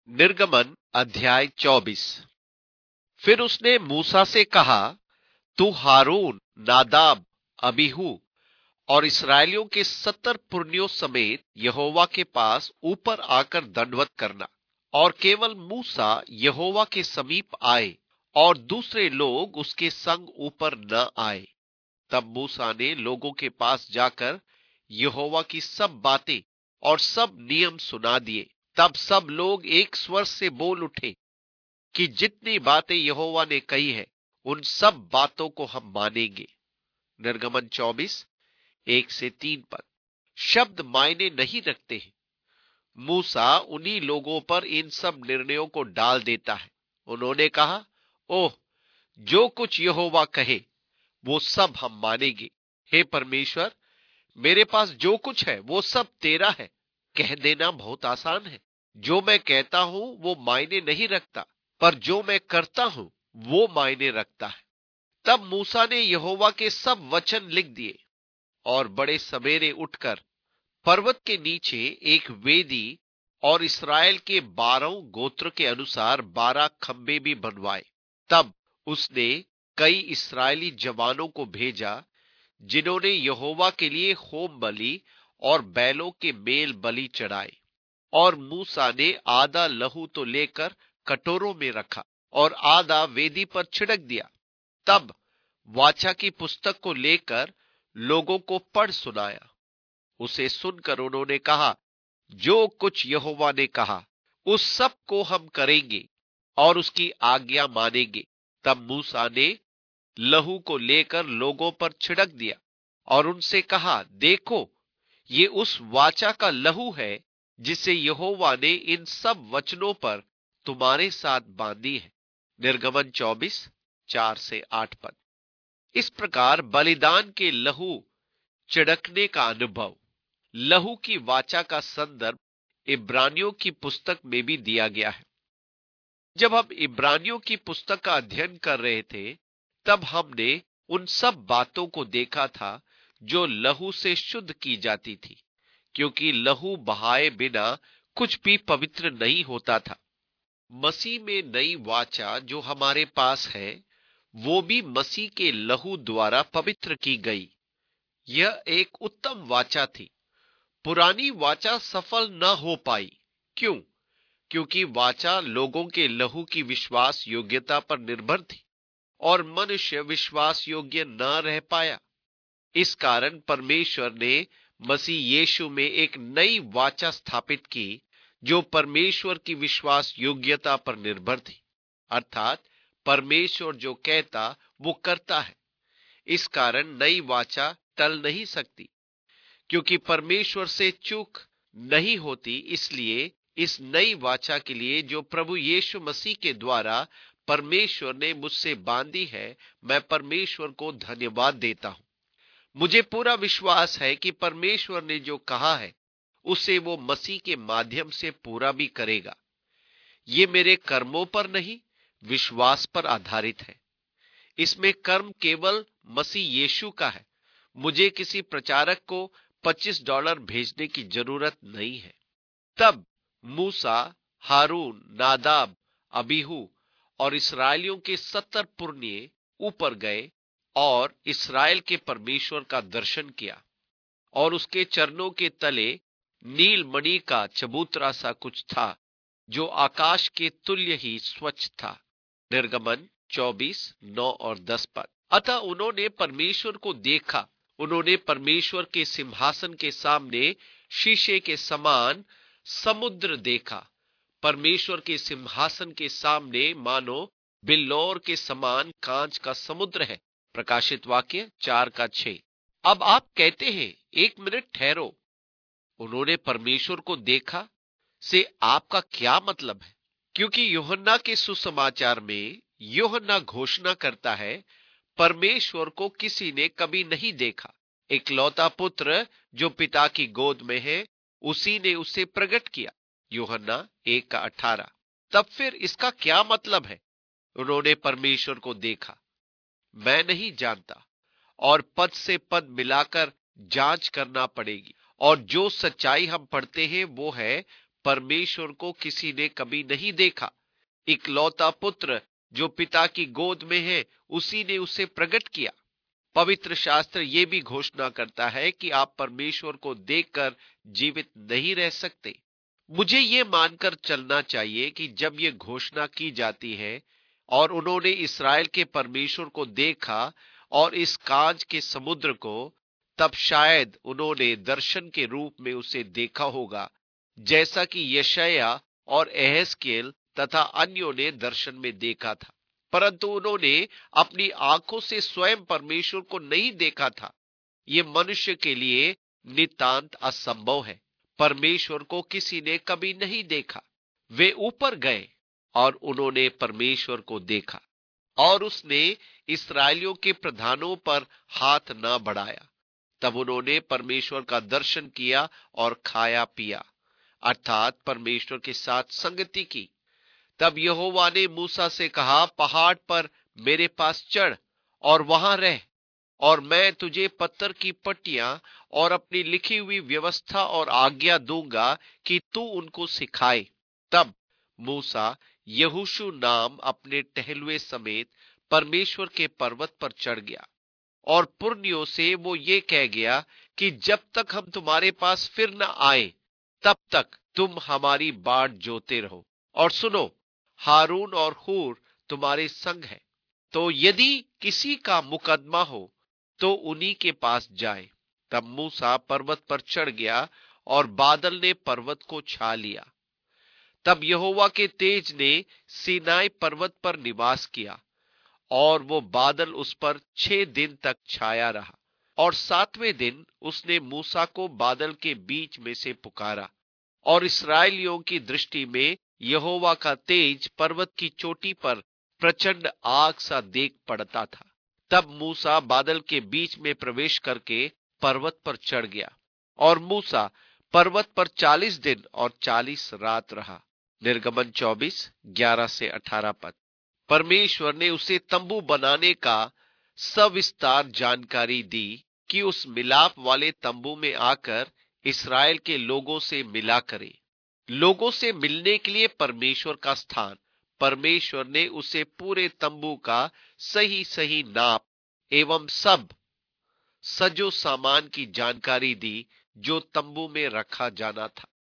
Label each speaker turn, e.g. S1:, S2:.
S1: निर्गमन अध्याय 24। फिर उसने मूसा से कहा, तू हारून, नादाब, अबीहू और इसराइलियों के 70 पुरनियों समेत यहोवा के पास ऊपर आकर दंडवत करना। और केवल मूसा यहोवा के समीप आए और दूसरे लोग उसके संग ऊपर न आए। तब मूसा ने लोगों के पास जाकर यहोवा की सब बातें और सब नियम सुना दिए। तब सब लोग एक स्वर से बोल उठे कि जितनी बातें यहोवा ने कही है उन सब बातों को हम मानेंगे। निर्गमन 24, 1 से 3 पद। शब्द मायने नहीं रखते हैं। मूसा उन्हीं लोगों पर इन सब निर्णयों को डाल देता है। उन्होंने कहा, ओह, जो कुछ यहोवा कहे वो सब हम मानेंगे। हे परमेश्वर, मेरे पास जो कुछ है वो सब तेरा है। कह देना बहुत आसान है। जो मैं कहता हूं वो मायने नहीं रखता, पर जो मैं करता हूं वो मायने रखता है। तब मूसा ने यहोवा के सब वचन लिख दिए और बड़े सवेरे उठकर पर्वत के नीचे एक वेदी और इसराइल के 12 गोत्र के अनुसार 12 खंबे भी बनवाए। तब उसने कई इसराइली जवानों को भेजा जिन्होंने यहोवा के लिए होम बलि और बैलों के मेल बलि चढ़ाए। और मूसा ने आधा लहू तो लेकर कटोरों में रखा और आधा वेदी पर छिड़क दिया। तब वाचा की पुस्तक को लेकर लोगों को पढ़ सुनाया। उसे सुनकर उन्होंने कहा, जो कुछ यहोवा ने कहा उस सब को हम करेंगे और उसकी आज्ञा मानेंगे। तब मूसा ने लहू को लेकर लोगों पर छिड़क दिया और उनसे कहा, देखो, ये उस वाचा का लहू है जिसे यहोवा ने इन सब वचनों पर तुम्हारे साथ बांधी है। निर्गमन 24, 4 से 8 पद। इस प्रकार बलिदान के लहू छिड़कने का अनुभव, लहू की वाचा का संदर्भ इब्रानियों की पुस्तक में भी दिया गया है। जब हम इब्रानियों की पुस्तक का अध्ययन कर रहे थे तब हमने उन सब बातों को देखा था जो लहू से शुद्ध की जाती थी, क्योंकि लहू बहाए बिना कुछ भी पवित्र नहीं होता था। मसीह में नई वाचा जो हमारे पास है वो भी मसीह के लहू द्वारा पवित्र की गई। यह एक उत्तम वाचा थी। पुरानी वाचा सफल न हो पाई। क्यों? क्योंकि वाचा लोगों के लहू की विश्वास योग्यता पर निर्भर थी और मनुष्य विश्वास योग्य न रह पाया। इस कारण परमेश्वर ने मसीह यीशु में एक नई वाचा स्थापित की जो परमेश्वर की विश्वास योग्यता पर निर्भर थी। अर्थात परमेश्वर जो कहता वो करता है। इस कारण नई वाचा टल नहीं सकती, क्योंकि परमेश्वर से चूक नहीं होती। इसलिए इस नई वाचा के लिए जो प्रभु यीशु मसीह के द्वारा परमेश्वर ने मुझसे बांधी है, मैं परमेश्वर को धन्यवाद देता हूं। मुझे पूरा विश्वास है कि परमेश्वर ने जो कहा है उसे वो मसीह के माध्यम से पूरा भी करेगा। ये मेरे कर्मों पर नहीं, विश्वास पर आधारित है। इसमें कर्म केवल मसीह यीशु का है। मुझे किसी प्रचारक को $25 भेजने की जरूरत नहीं है। तब मूसा, हारून, नादाब, अबीहू और इसराइलियों के 70 पुरनिये ऊपर गए और इसराइल के परमेश्वर का दर्शन किया और उसके चरणों के तले नील मणि का चबूतरा सा कुछ था जो आकाश के तुल्य ही स्वच्छ था। निर्गमन 24, 9 और 10 पद। अतः उन्होंने परमेश्वर को देखा। उन्होंने परमेश्वर के सिंहासन के सामने शीशे के समान समुद्र देखा। परमेश्वर के सिंहासन के सामने मानो बिल्लौर के समान कांच का समुद्र है। प्रकाशित वाक्य 4:6। अब आप कहते हैं, एक मिनट ठहरो, उन्होंने परमेश्वर को देखा से आपका क्या मतलब है? क्योंकि यूहन्ना के सुसमाचार में यूहन्ना घोषणा करता है, परमेश्वर को किसी ने कभी नहीं देखा। इकलौता पुत्र जो पिता की गोद में है उसी ने उसे प्रकट किया। यूहन्ना 1:18। तब फिर इसका क्या मतलब है? उन्होंने परमेश्वर को देखा। मैं नहीं जानता, और पद से पद मिलाकर जांच करना पड़ेगी। और जो सच्चाई हम पढ़ते हैं वो है, परमेश्वर को किसी ने कभी नहीं देखा। इकलौता पुत्र जो पिता की गोद में है, उसी ने उसे प्रकट किया। पवित्र शास्त्र ये भी घोषणा करता है कि आप परमेश्वर को देखकर जीवित नहीं रह सकते। मुझे ये मानकर चलना चाहिए कि जब ये घोषणा की जाती है और उन्होंने इस्राएल के परमेश्वर को देखा और इस कांच के समुद्र को, तब शायद उन्होंने दर्शन के रूप में उसे देखा होगा, जैसा कि यशायाह और एहेजकेल तथा अन्यों ने दर्शन में देखा था। परंतु उन्होंने अपनी आंखों से स्वयं परमेश्वर को नहीं देखा था। ये मनुष्य के लिए नितांत असंभव है। परमेश्वर को किसी ने कभी नहीं देखा। वे ऊपर गए और उन्होंने परमेश्वर को देखा, और उसने इस्राएलियों के प्रधानों पर हाथ न बढ़ाया। तब उन्होंने परमेश्वर का दर्शन किया और खाया पिया, अर्थात परमेश्वर के साथ संगति की। तब यहोवा ने मूसा से कहा, पहाड़ पर मेरे पास चढ़ और वहां रह, और मैं तुझे पत्थर की पट्टियां और अपनी लिखी हुई व्यवस्था और आज्ञा दूंगा कि तू उनको सिखाए। तब मूसा यहोशू नाम अपने टहलुए समेत परमेश्वर के पर्वत पर चढ़ गया, और पुरनियों से वो ये कह गया कि जब तक हम तुम्हारे पास फिर न आए, तब तक तुम हमारी बाट जोते रहो। और सुनो, हारून और हूर तुम्हारे संग है, तो यदि किसी का मुकदमा हो तो उन्हीं के पास जाए। तब मूसा पर्वत पर चढ़ गया और बादल ने पर्वत को छा लिया। तब यहोवा के तेज ने सीनाई पर्वत पर निवास किया, और वो बादल उस पर 6 दिन तक छाया रहा। और 7वें दिन उसने मूसा को बादल के बीच में से पुकारा, और इस्राएलियों की दृष्टि में यहोवा का तेज पर्वत की चोटी पर प्रचंड आग सा देख पड़ता था। तब मूसा बादल के बीच में प्रवेश करके पर्वत पर चढ़ गया, और मूसा पर्वत पर 40 दिन और 40 रात रहा। निर्गमन 24:11-18 पद। परमेश्वर ने उसे तंबू बनाने का सविस्तार जानकारी दी कि उस मिलाप वाले तंबू में आकर इस्राएल के लोगों से मिला करे। लोगों से मिलने के लिए परमेश्वर का स्थान। परमेश्वर ने उसे पूरे तंबू का सही सही नाप एवं सब सजो सामान की जानकारी दी जो तंबू में रखा जाना था।